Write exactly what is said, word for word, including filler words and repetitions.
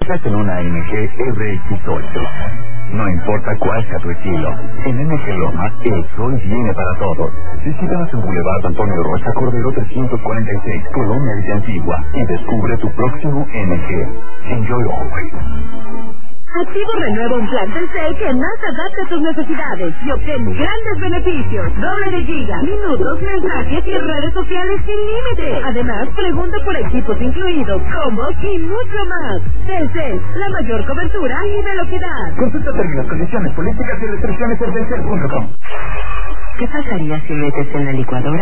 estás en una M G R X ocho. No importa cuál sea tu estilo, en M G Lomas el sol viene para todos. Visítanos en Boulevard Antonio Rocha Cordero trescientos cuarenta y seis, Colonia Villa Antigua, y descubre tu próximo M G. Enjoy always. Activo renueva un plan Telcel que más adapta a tus necesidades y obtén grandes beneficios. Doble de giga, minutos, mensajes y redes sociales sin límite. Además, pregunta por equipos incluidos, combos y mucho más. Telcel, la mayor cobertura y velocidad. Consulta términos, condiciones, políticas y restricciones en telcel punto com. ¿Qué pasaría si metes en la licuadora